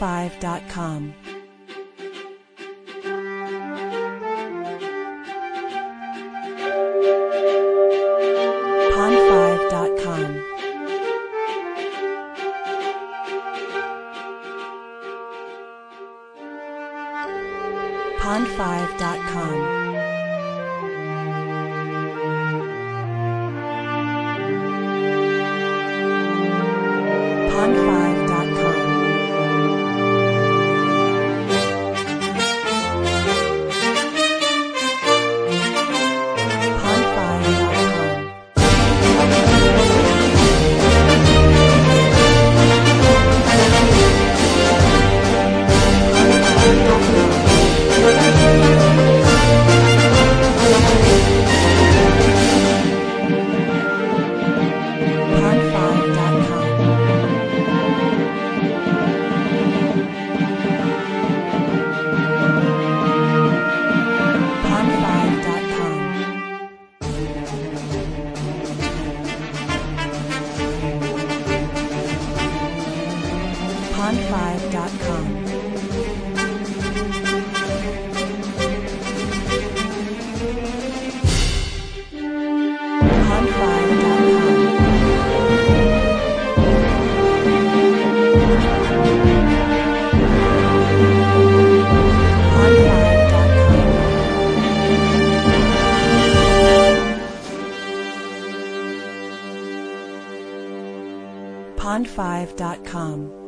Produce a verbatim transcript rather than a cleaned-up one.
five dot com. pond five dot com. pond five dot com. pond five dot com. pond five dot com. pond five dot com. pond five dot com. pond five dot com. pond five dot com.